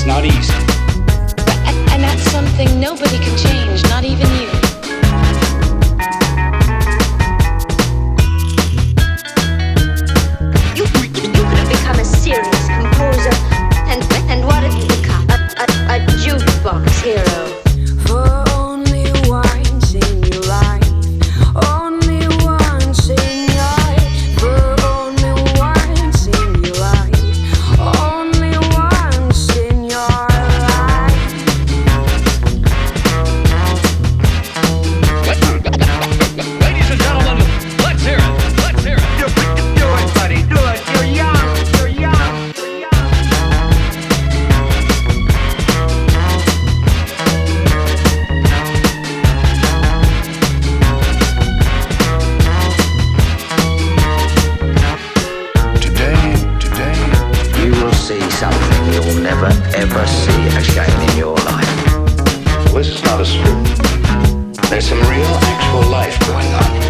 not easy. And that's something nobody can change, not even you. You could have become a serious composer, and what have you become? A jukebox hero. For only once in your life, only once in your life, for only once in your life, only once in your life. Ladies and gentlemen, let's hear it. Let's hear it. Do it, buddy. Do it. You're young. You're young. You're young. Today, you will see something you'll never ever see again in your life. This is not a script. There's some real, actual life going on.